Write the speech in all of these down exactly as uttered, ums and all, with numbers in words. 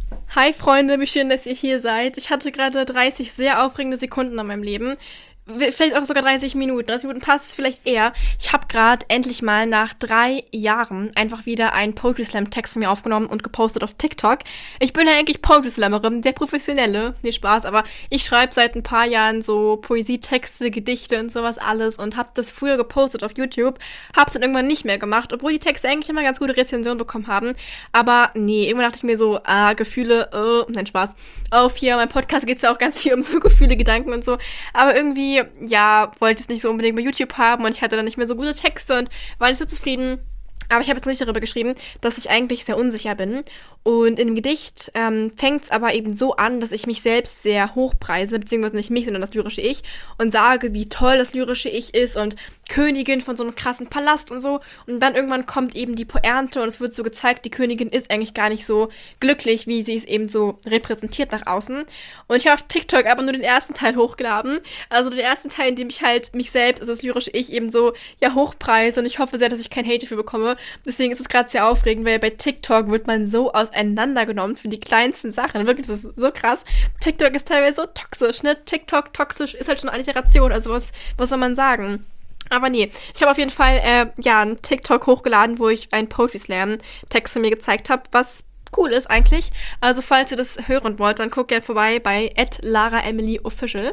Hi Freunde, wie schön, dass ihr hier seid. Ich hatte gerade dreißig sehr aufregende Sekunden in meinem Leben. Vielleicht auch sogar dreißig Minuten. dreißig Minuten passt vielleicht eher. Ich habe gerade endlich mal nach drei Jahren einfach wieder einen Poetry Slam Text von mir aufgenommen und gepostet auf TikTok. Ich bin ja eigentlich Poetry Slammerin, der Professionelle. Nee, Spaß, aber ich schreibe seit ein paar Jahren so Poesietexte, Gedichte und sowas alles und habe das früher gepostet auf YouTube. Hab's dann irgendwann nicht mehr gemacht, obwohl die Texte eigentlich immer ganz gute Rezensionen bekommen haben. Aber nee, irgendwann dachte ich mir so, ah, Gefühle, äh, nein, Spaß. Auf hier, mein Podcast geht's ja auch ganz viel um so Gefühle, Gedanken und so. Aber irgendwie ja, wollte es nicht so unbedingt bei YouTube haben und ich hatte dann nicht mehr so gute Texte und war nicht so zufrieden. Aber ich habe jetzt nicht darüber geschrieben, dass ich eigentlich sehr unsicher bin. Und in dem Gedicht ähm, fängt es aber eben so an, dass ich mich selbst sehr hochpreise, beziehungsweise nicht mich, sondern das lyrische Ich und sage, wie toll das lyrische Ich ist und Königin von so einem krassen Palast und so. Und dann irgendwann kommt eben die Pointe und es wird so gezeigt, die Königin ist eigentlich gar nicht so glücklich, wie sie es eben so repräsentiert nach außen. Und ich habe auf TikTok aber nur den ersten Teil hochgeladen. Also den ersten Teil, in dem ich halt mich selbst, also das lyrische Ich, eben so ja hochpreise und ich hoffe sehr, dass ich kein Hate dafür bekomme. Deswegen ist es gerade sehr aufregend, weil bei TikTok wird man so auseinandergenommen für die kleinsten Sachen. Wirklich, das ist so krass. TikTok ist teilweise so toxisch, ne? TikTok toxisch ist halt schon eine Alliteration, also was, was soll man sagen? Aber nee, ich habe auf jeden Fall äh, ja einen TikTok hochgeladen, wo ich einen Poetry Slam Text von mir gezeigt habe, was cool ist eigentlich. Also falls ihr das hören wollt, dann guckt gerne vorbei bei at lara emily official.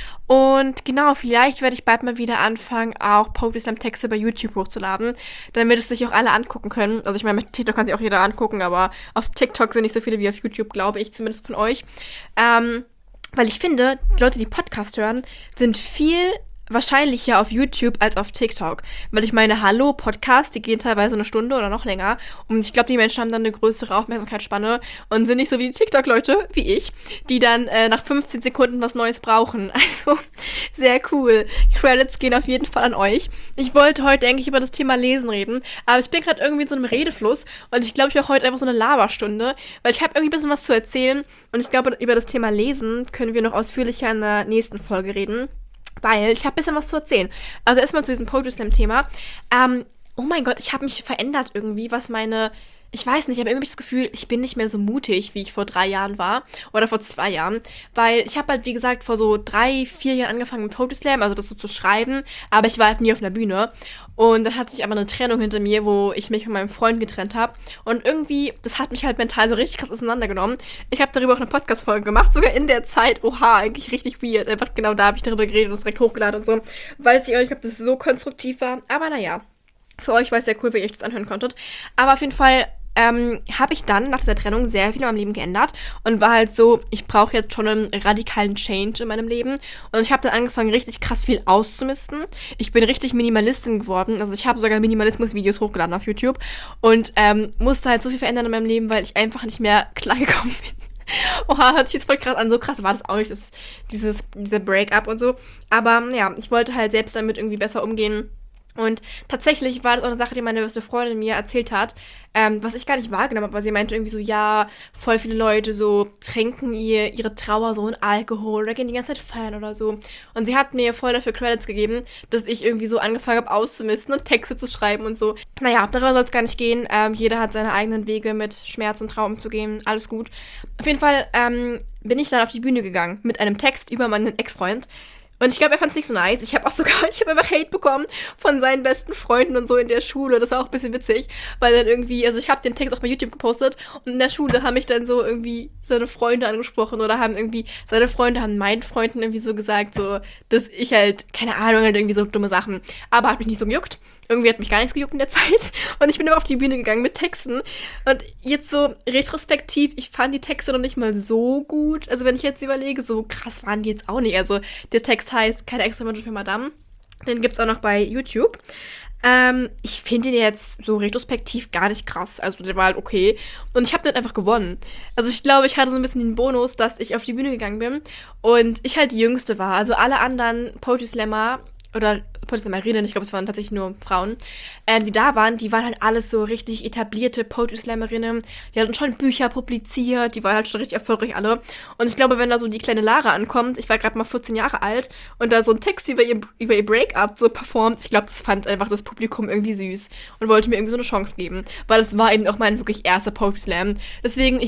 Und genau, vielleicht werde ich bald mal wieder anfangen, auch Poetry Slam Texte bei YouTube hochzuladen, damit es sich auch alle angucken können. Also ich meine, mit TikTok kann sich auch jeder angucken, aber auf TikTok sind nicht so viele wie auf YouTube, glaube ich, zumindest von euch. Ähm, weil ich finde, die Leute, die Podcast hören, sind viel wahrscheinlicher auf YouTube als auf TikTok. Weil ich meine, hallo, Podcasts, die gehen teilweise eine Stunde oder noch länger. Und ich glaube, die Menschen haben dann eine größere Aufmerksamkeitsspanne und sind nicht so wie die TikTok-Leute, wie ich, die dann äh, nach fünfzehn Sekunden was Neues brauchen. Also, sehr cool. Credits gehen auf jeden Fall an euch. Ich wollte heute eigentlich über das Thema Lesen reden, aber ich bin gerade irgendwie in so einem Redefluss und ich glaube, ich mache heute einfach so eine Laberstunde, weil ich habe irgendwie ein bisschen was zu erzählen und ich glaube, über das Thema Lesen können wir noch ausführlicher in der nächsten Folge reden. Weil ich habe ein bisschen was zu erzählen. Also erstmal zu diesem Poetry Slam Thema. Ähm, oh mein Gott, ich habe mich verändert irgendwie, was meine... Ich weiß nicht, ich habe irgendwie das Gefühl, ich bin nicht mehr so mutig, wie ich vor drei Jahren war. Oder vor zwei Jahren. Weil ich habe halt, wie gesagt, vor so drei, vier Jahren angefangen mit Poetry Slam, also das so zu schreiben. Aber ich war halt nie auf einer Bühne. Und dann hatte ich aber eine Trennung hinter mir, wo ich mich von meinem Freund getrennt habe. Und irgendwie, das hat mich halt mental so richtig krass auseinandergenommen. Ich habe darüber auch eine Podcast-Folge gemacht, sogar in der Zeit. Oha, eigentlich richtig weird. Einfach genau da habe ich darüber geredet und es direkt hochgeladen und so. Weiß ich auch nicht, ob das so konstruktiv war. Aber naja, für euch war es sehr cool, wenn ihr euch das anhören konntet. Aber auf jeden Fall ähm, habe ich dann nach dieser Trennung sehr viel in meinem Leben geändert und war halt so, ich brauche jetzt schon einen radikalen Change in meinem Leben und ich habe dann angefangen, richtig krass viel auszumisten. Ich bin richtig Minimalistin geworden, also ich habe sogar Minimalismus-Videos hochgeladen auf YouTube und ähm, musste halt so viel verändern in meinem Leben, weil ich einfach nicht mehr klargekommen bin. Oha, hört sich jetzt voll krass an, so krass war das auch nicht, das, dieses, dieser Break-up und so, aber ja, ich wollte halt selbst damit irgendwie besser umgehen. Und tatsächlich war das auch eine Sache, die meine beste Freundin mir erzählt hat, ähm, was ich gar nicht wahrgenommen habe, weil sie meinte irgendwie so, ja, voll viele Leute so trinken ihr, ihre Trauer so in Alkohol oder gehen die ganze Zeit feiern oder so. Und sie hat mir voll dafür Credits gegeben, dass ich irgendwie so angefangen habe auszumisten und Texte zu schreiben und so. Naja, darüber soll es gar nicht gehen. Ähm, jeder hat seine eigenen Wege, mit Schmerz und Trauer umzugehen. Alles gut. Auf jeden Fall ähm, bin ich dann auf die Bühne gegangen mit einem Text über meinen Ex-Freund. Und ich glaube, er fand es nicht so nice. Ich habe auch sogar, ich habe einfach Hate bekommen von seinen besten Freunden und so in der Schule. Das war auch ein bisschen witzig, weil dann irgendwie, also ich habe den Text auch bei YouTube gepostet und in der Schule haben mich dann so irgendwie seine Freunde angesprochen oder haben irgendwie, seine Freunde haben meinen Freunden irgendwie so gesagt, so, dass ich halt, keine Ahnung, halt irgendwie so dumme Sachen. Aber hat mich nicht so gejuckt. Irgendwie hat mich gar nichts gejuckt in der Zeit. Und ich bin immer auf die Bühne gegangen mit Texten. Und jetzt so retrospektiv, ich fand die Texte noch nicht mal so gut. Also wenn ich jetzt überlege, so krass waren die jetzt auch nicht. Also der Text heißt Keine extra Wünsche für Madame. Den gibt's auch noch bei YouTube. Ähm, ich finde den jetzt so retrospektiv gar nicht krass. Also der war halt okay. Und ich habe den einfach gewonnen. Also ich glaube, ich hatte so ein bisschen den Bonus, dass ich auf die Bühne gegangen bin und ich halt die Jüngste war. Also alle anderen Poetry Slammer oder Poetry Slammerinnen, ich glaube, es waren tatsächlich nur Frauen, äh, die da waren, die waren halt alles so richtig etablierte Poetry Slammerinnen. Die hatten schon Bücher publiziert, die waren halt schon richtig erfolgreich alle. Und ich glaube, wenn da so die kleine Lara ankommt, ich war gerade mal vierzehn Jahre alt, und da so ein Text über ihr, über ihr Breakup so performt, ich glaube, das fand einfach das Publikum irgendwie süß und wollte mir irgendwie so eine Chance geben. Weil das war eben auch mein wirklich erster Poetry Slam. Deswegen, ich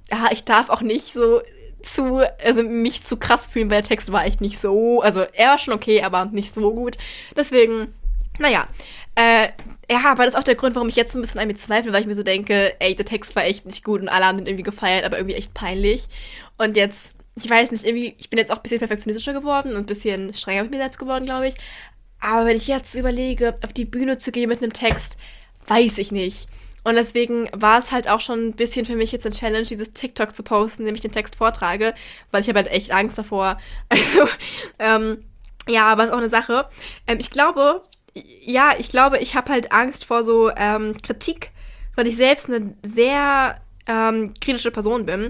ja, ich darf auch nicht so zu, also mich zu krass fühlen, weil der Text war echt nicht so, also er war schon okay, aber nicht so gut. Deswegen, naja, äh, ja, aber das ist auch der Grund, warum ich jetzt ein bisschen an mir zweifle, weil ich mir so denke, ey, der Text war echt nicht gut und alle haben den irgendwie gefeiert, aber irgendwie echt peinlich. Und jetzt, ich weiß nicht, irgendwie, ich bin jetzt auch ein bisschen perfektionistischer geworden und ein bisschen strenger mit mir selbst geworden, glaube ich. Aber wenn ich jetzt überlege, auf die Bühne zu gehen mit einem Text, weiß ich nicht. Und deswegen war es halt auch schon ein bisschen für mich jetzt eine Challenge, dieses TikTok zu posten, indem ich den Text vortrage, weil ich habe halt echt Angst davor. Also, ähm, ja, aber ist auch eine Sache. Ähm, ich glaube, ja, ich glaube, ich habe halt Angst vor so ähm, Kritik, weil ich selbst eine sehr ähm, kritische Person bin.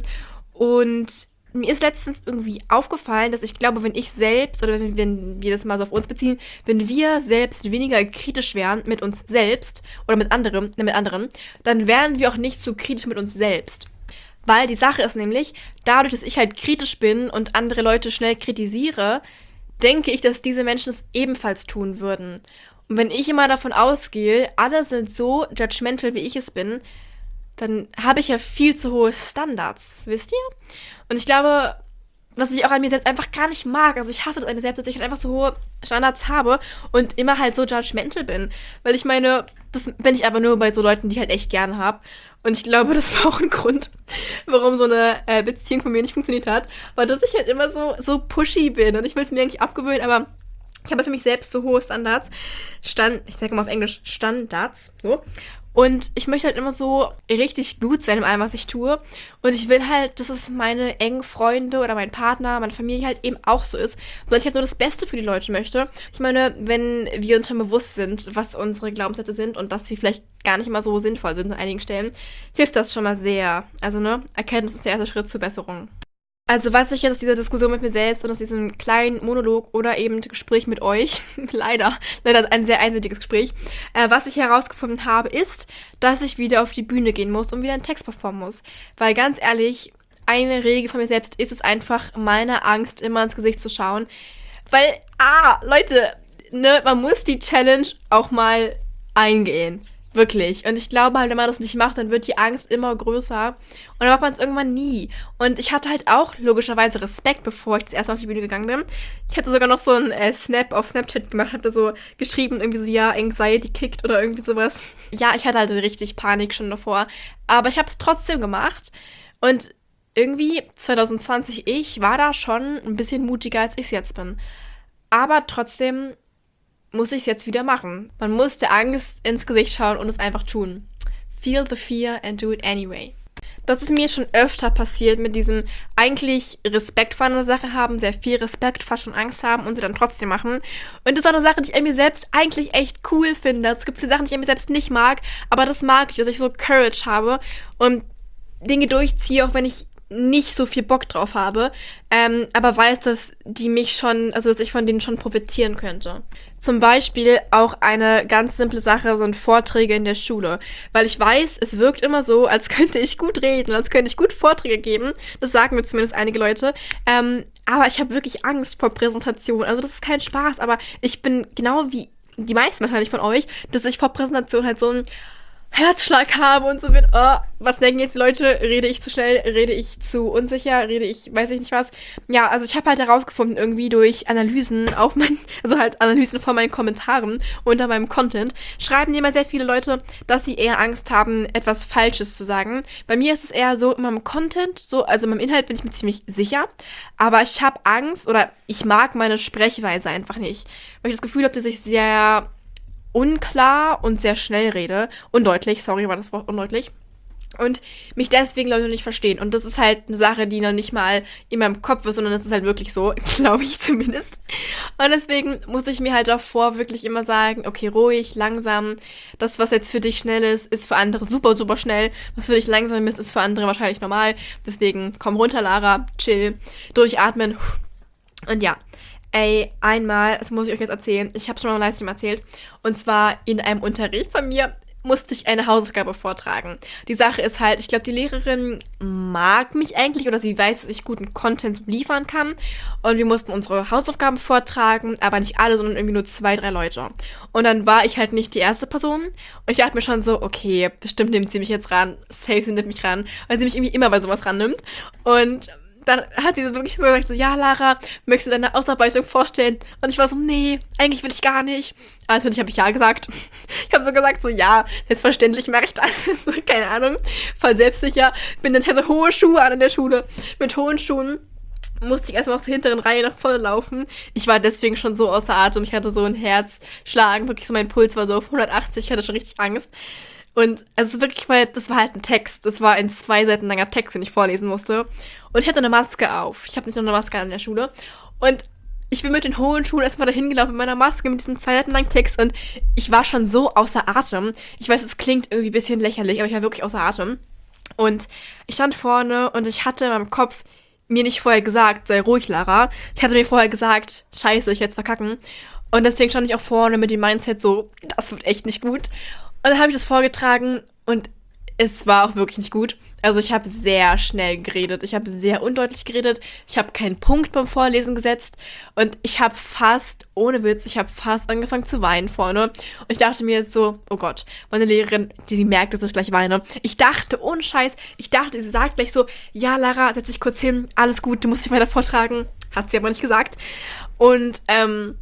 Und mir ist letztens irgendwie aufgefallen, dass ich glaube, wenn ich selbst, oder wenn, wenn wir das mal so auf uns beziehen, wenn wir selbst weniger kritisch wären mit uns selbst oder mit anderen, mit anderen, dann wären wir auch nicht so kritisch mit uns selbst. Weil die Sache ist nämlich, dadurch, dass ich halt kritisch bin und andere Leute schnell kritisiere, denke ich, dass diese Menschen es ebenfalls tun würden. Und wenn ich immer davon ausgehe, alle sind so judgmental, wie ich es bin, dann habe ich ja viel zu hohe Standards, wisst ihr? Und ich glaube, was ich auch an mir selbst einfach gar nicht mag, also ich hasse das an mir selbst, dass ich halt einfach so hohe Standards habe und immer halt so judgmental bin. Weil ich meine, das bin ich aber nur bei so Leuten, die ich halt echt gerne habe. Und ich glaube, das war auch ein Grund, warum so eine äh, Beziehung von mir nicht funktioniert hat. Weil dass ich halt immer so, so pushy bin und ich will es mir eigentlich abgewöhnen, aber ich habe für mich selbst so hohe Standards. Stand, ich sage mal auf Englisch Standards. So. Und ich möchte halt immer so richtig gut sein in allem, was ich tue. Und ich will halt, dass es meine engen Freunde oder mein Partner, meine Familie halt eben auch so ist. Weil ich halt nur das Beste für die Leute möchte. Ich meine, wenn wir uns schon bewusst sind, was unsere Glaubenssätze sind und dass sie vielleicht gar nicht mal so sinnvoll sind an einigen Stellen, hilft das schon mal sehr. Also, ne, Erkenntnis ist der erste Schritt zur Besserung. Also was ich jetzt aus dieser Diskussion mit mir selbst und aus diesem kleinen Monolog oder eben Gespräch mit euch, leider, leider ein sehr einseitiges Gespräch, äh, was ich herausgefunden habe, ist, dass ich wieder auf die Bühne gehen muss und wieder einen Text performen muss. Weil ganz ehrlich, eine Regel von mir selbst ist es einfach, meiner Angst immer ins Gesicht zu schauen. Weil, ah, Leute, ne, man muss die Challenge auch mal eingehen. Wirklich. Und ich glaube halt, wenn man das nicht macht, dann wird die Angst immer größer. Und dann macht man es irgendwann nie. Und ich hatte halt auch logischerweise Respekt, bevor ich das erste Mal auf die Bühne gegangen bin. Ich hatte sogar noch so einen äh, Snap auf Snapchat gemacht, hab da so geschrieben, irgendwie so, ja, Anxiety kickt oder irgendwie sowas. Ja, ich hatte halt richtig Panik schon davor. Aber ich habe es trotzdem gemacht. Und irgendwie zwanzig zwanzig, ich war da schon ein bisschen mutiger, als ich es jetzt bin. Aber trotzdem muss ich es jetzt wieder machen. Man muss der Angst ins Gesicht schauen und es einfach tun. Feel the fear and do it anyway. Das ist mir schon öfter passiert mit diesem eigentlich Respekt vor einer Sache haben, sehr viel Respekt, fast schon Angst haben und sie dann trotzdem machen. Und das ist auch eine Sache, die ich an mir selbst eigentlich echt cool finde. Es gibt viele Sachen, die ich an mir selbst nicht mag, aber das mag ich, dass ich so Courage habe und Dinge durchziehe, auch wenn ich nicht so viel Bock drauf habe, ähm, aber weiß, dass die mich schon, also dass ich von denen schon profitieren könnte. Zum Beispiel auch eine ganz simple Sache, so ein Vorträge in der Schule. Weil ich weiß, es wirkt immer so, als könnte ich gut reden, als könnte ich gut Vorträge geben. Das sagen mir zumindest einige Leute. Ähm, aber ich habe wirklich Angst vor Präsentation. Also das ist kein Spaß, aber ich bin genau wie die meisten wahrscheinlich von euch, dass ich vor Präsentation halt so ein Herzschlag habe und so bin, oh, was denken jetzt die Leute? Rede ich zu schnell? Rede ich zu unsicher? Rede ich, weiß ich nicht was? Ja, also ich habe halt herausgefunden, irgendwie durch Analysen auf mein, also halt Analysen von meinen Kommentaren unter meinem Content, schreiben immer sehr viele Leute, dass sie eher Angst haben, etwas Falsches zu sagen. Bei mir ist es eher so, in meinem Content, so, also in meinem Inhalt bin ich mir ziemlich sicher, aber ich habe Angst oder ich mag meine Sprechweise einfach nicht, weil ich das Gefühl habe, dass ich sehr unklar und sehr schnell rede. Undeutlich, sorry, war das Wort undeutlich. Und mich deswegen Leute nicht verstehen. Und das ist halt eine Sache, die noch nicht mal in meinem Kopf ist, sondern das ist halt wirklich so, glaube ich zumindest. Und deswegen muss ich mir halt davor wirklich immer sagen, okay, ruhig, langsam. Das, was jetzt für dich schnell ist, ist für andere super, super schnell. Was für dich langsam ist, ist für andere wahrscheinlich normal. Deswegen komm runter, Lara, chill, durchatmen. Und ja, ey, einmal, das muss ich euch jetzt erzählen, ich habe es schon mal im Livestream erzählt, und zwar in einem Unterricht von mir, musste ich eine Hausaufgabe vortragen. Die Sache ist halt, ich glaube, die Lehrerin mag mich eigentlich oder sie weiß, dass ich guten Content liefern kann. Und wir mussten unsere Hausaufgaben vortragen, aber nicht alle, sondern irgendwie nur zwei, drei Leute. Und dann war ich halt nicht die erste Person. Und ich dachte mir schon so, okay, bestimmt nimmt sie mich jetzt ran. Safe, sie nimmt mich ran. Weil sie mich irgendwie immer bei sowas rannimmt. Und dann hat sie so wirklich so gesagt, so, ja, Lara, möchtest du deine Ausarbeitung vorstellen? Und ich war so, nee, eigentlich will ich gar nicht. Aber natürlich habe ich ja gesagt. Ich habe so gesagt, so, ja, selbstverständlich mache ich das. So, keine Ahnung, voll selbstsicher. Bin dann hatte hohe Schuhe an in der Schule. Mit hohen Schuhen musste ich erstmal aus der hinteren Reihe nach vorne laufen. Ich war deswegen schon so außer Atem. Ich hatte so ein Herzschlagen. Wirklich so, mein Puls war so auf hundertachtzig. Ich hatte schon richtig Angst. Und also wirklich, weil das war halt ein Text. Das war ein zwei Seiten langer Text, den ich vorlesen musste. Und ich hatte eine Maske auf. Ich habe nicht nur eine Maske an in der Schule. Und ich bin mit den hohen Schuhen erstmal dahin gelaufen mit meiner Maske, mit diesem zwei Seiten langen Text. Und ich war schon so außer Atem. Ich weiß, es klingt irgendwie ein bisschen lächerlich, aber ich war wirklich außer Atem. Und ich stand vorne und ich hatte in meinem Kopf mir nicht vorher gesagt, sei ruhig, Lara. Ich hatte mir vorher gesagt, scheiße, ich werde es verkacken. Und deswegen stand ich auch vorne mit dem Mindset so, das wird echt nicht gut. Und dann habe ich das vorgetragen und es war auch wirklich nicht gut. Also ich habe sehr schnell geredet. Ich habe sehr undeutlich geredet. Ich habe keinen Punkt beim Vorlesen gesetzt. Und ich habe fast, ohne Witz, ich habe fast angefangen zu weinen vorne. Und ich dachte mir jetzt so, oh Gott, meine Lehrerin, die, die merkt, dass ich gleich weine. Ich dachte, ohne Scheiß, ich dachte, sie sagt gleich so, ja, Lara, setz dich kurz hin, alles gut, du musst dich weiter vortragen. Hat sie aber nicht gesagt. Und, ähm...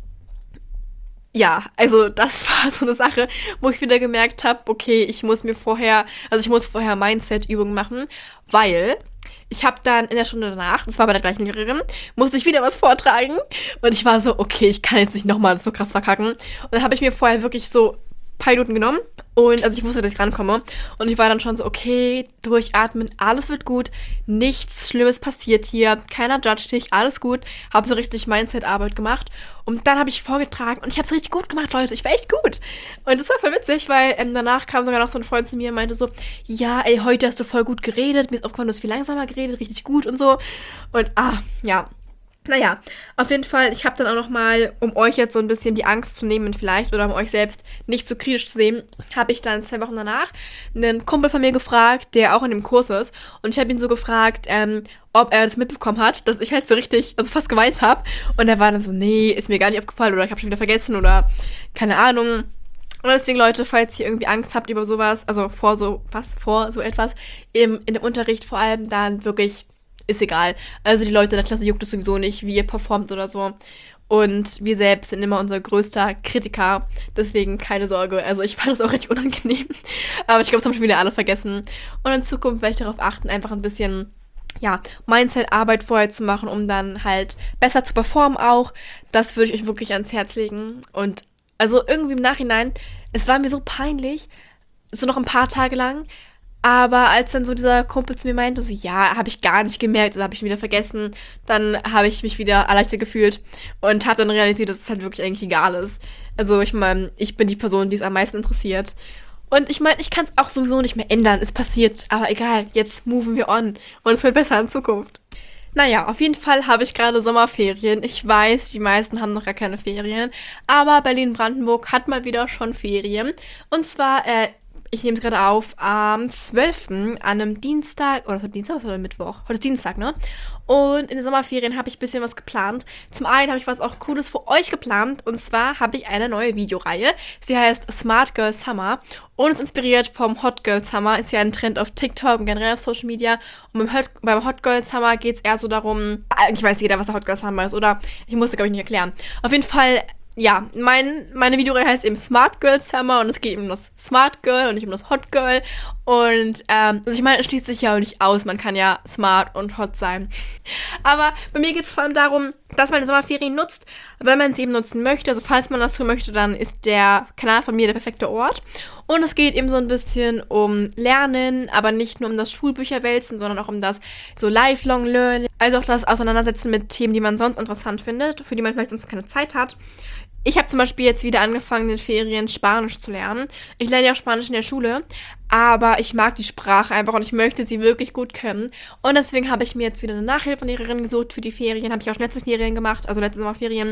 ja, also das war so eine Sache, wo ich wieder gemerkt habe, okay, ich muss mir vorher, also ich muss vorher Mindset-Übungen machen, weil ich habe dann in der Stunde danach, das war bei der gleichen Lehrerin, musste ich wieder was vortragen und ich war so, okay, ich kann jetzt nicht nochmal so krass verkacken. Und dann habe ich mir vorher wirklich so ein paar Minuten genommen und also ich wusste, dass ich rankomme und ich war dann schon so, okay, durchatmen, alles wird gut, nichts Schlimmes passiert hier, keiner judgt dich, alles gut, habe so richtig Mindset-Arbeit gemacht und dann habe ich vorgetragen und ich habe es richtig gut gemacht, Leute, ich war echt gut und das war voll witzig, weil ähm, danach kam sogar noch so ein Freund zu mir und meinte so, ja, ey, heute hast du voll gut geredet, mir ist aufgefallen, du hast viel langsamer geredet, richtig gut und so und ah, ja, naja, auf jeden Fall, ich habe dann auch noch mal, um euch jetzt so ein bisschen die Angst zu nehmen vielleicht oder um euch selbst nicht so kritisch zu sehen, habe ich dann zwei Wochen danach einen Kumpel von mir gefragt, der auch in dem Kurs ist. Und ich habe ihn so gefragt, ähm, ob er das mitbekommen hat, dass ich halt so richtig, also fast geweint habe. Und er war dann so, nee, ist mir gar nicht aufgefallen oder ich habe schon wieder vergessen oder keine Ahnung. Und deswegen, Leute, falls ihr irgendwie Angst habt über sowas, also vor so, was, vor so etwas, im, in dem Unterricht vor allem, dann wirklich ist egal. Also die Leute in der Klasse juckt es sowieso nicht, wie ihr performt oder so. Und wir selbst sind immer unser größter Kritiker. Deswegen keine Sorge. Also ich fand das auch richtig unangenehm. Aber ich glaube, das haben schon wieder alle vergessen. Und in Zukunft werde ich darauf achten, einfach ein bisschen, ja, Mindset-Arbeit vorher zu machen, um dann halt besser zu performen auch. Das würde ich euch wirklich ans Herz legen. Und also irgendwie im Nachhinein, es war mir so peinlich, so noch ein paar Tage lang. Aber als dann so dieser Kumpel zu mir meinte, so, ja, habe ich gar nicht gemerkt, also habe ich wieder vergessen, dann habe ich mich wieder erleichtert gefühlt und habe dann realisiert, dass es halt wirklich eigentlich egal ist. Also ich meine, ich bin die Person, die es am meisten interessiert. Und ich meine, ich kann es auch sowieso nicht mehr ändern, es passiert, aber egal, jetzt moven wir on und es wird besser in Zukunft. Naja, auf jeden Fall habe ich gerade Sommerferien. Ich weiß, die meisten haben noch gar keine Ferien, aber Berlin-Brandenburg hat mal wieder schon Ferien. Und zwar, äh, ich nehme es gerade auf, am zwölften an einem Dienstag, oder ist das Dienstag oder Mittwoch? Heute ist Dienstag, ne? Und in den Sommerferien habe ich ein bisschen was geplant. Zum einen habe ich was auch Cooles für euch geplant. Und zwar habe ich eine neue Videoreihe. Sie heißt Smart Girl Summer und ist inspiriert vom Hot Girl Summer. Ist ja ein Trend auf TikTok und generell auf Social Media. Und beim Hot, beim Hot Girl Summer geht es eher so darum, eigentlich weiß jeder, was der Hot Girl Summer ist, oder? Ich musste, glaube ich, nicht erklären. Auf jeden Fall, ja, mein, meine Videoreihe heißt eben Smart Girl Summer und es geht eben um das Smart Girl und nicht um das Hot Girl. Und, ähm, also ich meine, es schließt sich ja auch nicht aus, man kann ja smart und hot sein. Aber bei mir geht es vor allem darum, dass man die Sommerferien nutzt, weil man sie eben nutzen möchte. Also falls man das tun möchte, dann ist der Kanal von mir der perfekte Ort. Und es geht eben so ein bisschen um Lernen, aber nicht nur um das Schulbücherwälzen, sondern auch um das so Lifelong Learning. Also auch das Auseinandersetzen mit Themen, die man sonst interessant findet, für die man vielleicht sonst keine Zeit hat. Ich habe zum Beispiel jetzt wieder angefangen, in den Ferien Spanisch zu lernen. Ich lerne ja auch Spanisch in der Schule, aber ich mag die Sprache einfach und ich möchte sie wirklich gut können. Und deswegen habe ich mir jetzt wieder eine Nachhilfelehrerin gesucht für die Ferien. Habe ich auch schon letzte Ferien gemacht, also letzte Sommerferien.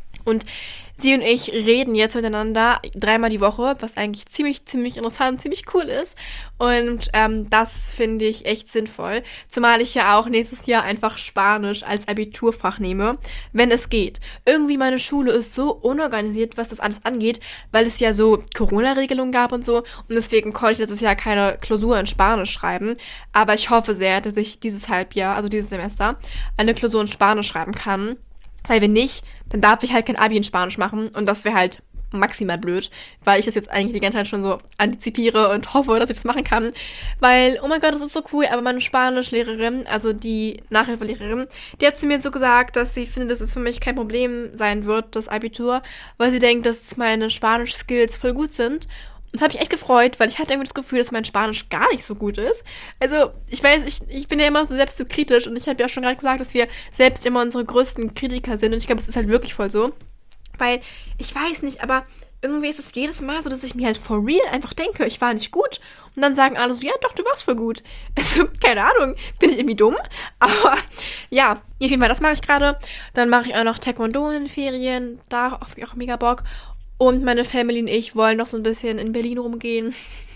Und sie und ich reden jetzt miteinander dreimal die Woche, was eigentlich ziemlich, ziemlich interessant, ziemlich cool ist. Und ähm, das finde ich echt sinnvoll. Zumal ich ja auch nächstes Jahr einfach Spanisch als Abiturfach nehme, wenn es geht. Irgendwie meine Schule ist so unorganisiert, was das alles angeht, weil es ja so Corona-Regelungen gab und so. Und deswegen konnte ich letztes Jahr keine Klausur in Spanisch schreiben. Aber ich hoffe sehr, dass ich dieses Halbjahr, also dieses Semester, eine Klausur in Spanisch schreiben kann. Weil wenn nicht, dann darf ich halt kein Abi in Spanisch machen und das wäre halt maximal blöd, weil ich das jetzt eigentlich die ganze Zeit schon so antizipiere und hoffe, dass ich das machen kann. Weil, oh mein Gott, das ist so cool, aber meine Spanischlehrerin, also die Nachhilfelehrerin, die hat zu mir so gesagt, dass sie findet, dass es für mich kein Problem sein wird, das Abitur, weil sie denkt, dass meine Spanisch-Skills voll gut sind. Und das hat mich echt gefreut, weil ich hatte irgendwie das Gefühl, dass mein Spanisch gar nicht so gut ist. Also, ich weiß, ich, ich bin ja immer so selbst so kritisch und ich habe ja schon gerade gesagt, dass wir selbst immer unsere größten Kritiker sind und ich glaube, es ist halt wirklich voll so. Weil, ich weiß nicht, aber irgendwie ist es jedes Mal so, dass ich mir halt for real einfach denke, ich war nicht gut. Und dann sagen alle so, ja doch, du warst voll gut. Also, keine Ahnung, bin ich irgendwie dumm? Aber ja, auf jeden Fall, das mache ich gerade. Dann mache ich auch noch Taekwondo in den Ferien, da habe ich auch mega Bock. Und meine Family und ich wollen noch so ein bisschen in Berlin rumgehen.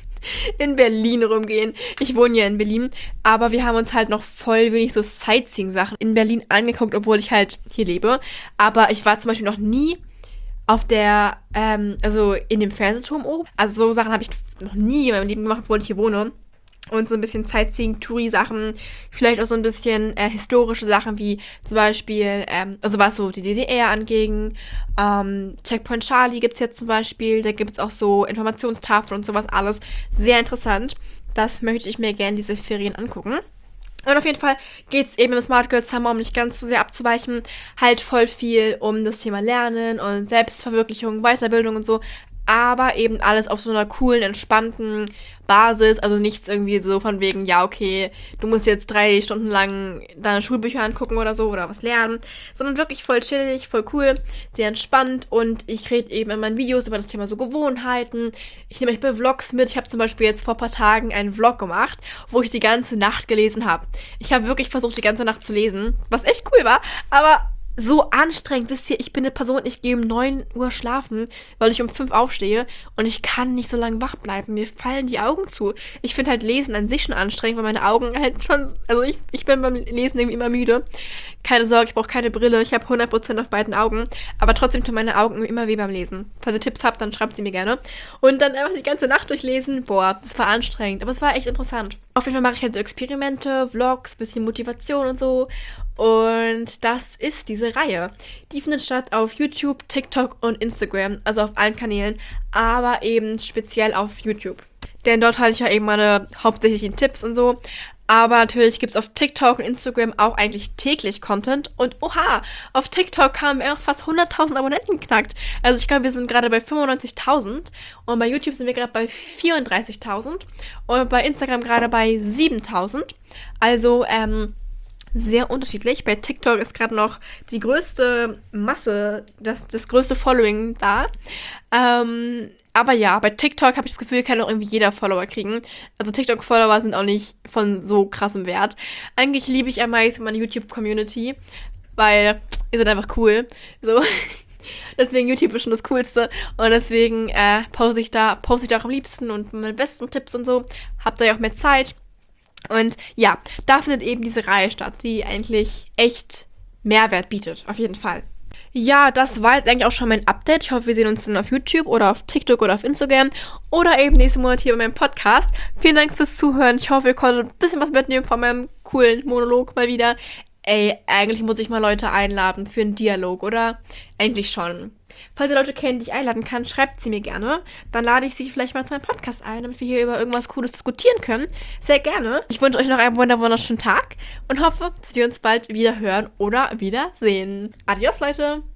in Berlin rumgehen. Ich wohne ja in Berlin. Aber wir haben uns halt noch voll wenig so Sightseeing-Sachen in Berlin angeguckt, obwohl ich halt hier lebe. Aber ich war zum Beispiel noch nie auf der, ähm, also in dem Fernsehturm oben. Also so Sachen habe ich noch nie in meinem Leben gemacht, obwohl ich hier wohne. Und so ein bisschen Sightseeing-Touri-Sachen, vielleicht auch so ein bisschen äh, historische Sachen, wie zum Beispiel, ähm, also was so die D D R anging, ähm, Checkpoint Charlie gibt's jetzt zum Beispiel, da gibt's auch so Informationstafeln und sowas alles. Sehr interessant. Das möchte ich mir gerne diese Ferien angucken. Und auf jeden Fall geht's eben im Smart Girl Summer, um nicht ganz so sehr abzuweichen, halt voll viel um das Thema Lernen und Selbstverwirklichung, Weiterbildung und so. Aber eben alles auf so einer coolen, entspannten Basis. Also nichts irgendwie so von wegen, ja, okay, du musst jetzt drei Stunden lang deine Schulbücher angucken oder so oder was lernen. Sondern wirklich voll chillig, voll cool, sehr entspannt. Und ich rede eben in meinen Videos über das Thema so Gewohnheiten. Ich nehme euch bei Vlogs mit. Ich habe zum Beispiel jetzt vor ein paar Tagen einen Vlog gemacht, wo ich die ganze Nacht gelesen habe. Ich habe wirklich versucht, die ganze Nacht zu lesen, was echt cool war. Aber so anstrengend, wisst ihr, ich bin eine Person, ich gehe um neun Uhr schlafen, weil ich um fünf aufstehe und ich kann nicht so lange wach bleiben. Mir fallen die Augen zu. Ich finde halt Lesen an sich schon anstrengend, weil meine Augen halt schon, also ich, ich bin beim Lesen irgendwie immer müde. Keine Sorge, ich brauche keine Brille, ich habe hundert Prozent auf beiden Augen, aber trotzdem tun meine Augen immer weh beim Lesen. Falls ihr Tipps habt, dann schreibt sie mir gerne. Und dann einfach die ganze Nacht durchlesen, boah, das war anstrengend, aber es war echt interessant. Auf jeden Fall mache ich halt so Experimente, Vlogs, bisschen Motivation und so. Und das ist diese Reihe. Die findet statt auf YouTube, TikTok und Instagram, also auf allen Kanälen, aber eben speziell auf YouTube. Denn dort halte ich ja eben meine hauptsächlichen Tipps und so. Aber natürlich gibt es auf TikTok und Instagram auch eigentlich täglich Content. Und oha, auf TikTok haben wir auch fast hunderttausend Abonnenten geknackt. Also ich glaube, wir sind gerade bei fünfundneunzigtausend. Und bei YouTube sind wir gerade bei vierunddreißigtausend. Und bei Instagram gerade bei siebentausend. Also, ähm... sehr unterschiedlich. Bei TikTok ist gerade noch die größte Masse, das, das größte Following da. Ähm, aber ja, bei TikTok habe ich das Gefühl, kann auch irgendwie jeder Follower kriegen. Also TikTok-Follower sind auch nicht von so krassem Wert. Eigentlich liebe ich am meisten meine YouTube-Community, weil ihr seid einfach cool. So. Deswegen YouTube ist schon das Coolste. Und deswegen äh, poste ich da, poste ich da auch am liebsten und meine besten Tipps und so. Habt ihr ja auch mehr Zeit. Und ja, da findet eben diese Reihe statt, die eigentlich echt Mehrwert bietet, auf jeden Fall. Ja, das war jetzt eigentlich auch schon mein Update. Ich hoffe, wir sehen uns dann auf YouTube oder auf TikTok oder auf Instagram oder eben nächsten Monat hier bei meinem Podcast. Vielen Dank fürs Zuhören. Ich hoffe, ihr konntet ein bisschen was mitnehmen von meinem coolen Monolog mal wieder. Ey, eigentlich muss ich mal Leute einladen für einen Dialog, oder? Eigentlich schon. Falls ihr Leute kennt, die ich einladen kann, schreibt sie mir gerne. Dann lade ich sie vielleicht mal zu meinem Podcast ein, damit wir hier über irgendwas Cooles diskutieren können. Sehr gerne. Ich wünsche euch noch einen wunderschönen Tag und hoffe, dass wir uns bald wieder hören oder wiedersehen. Adios, Leute!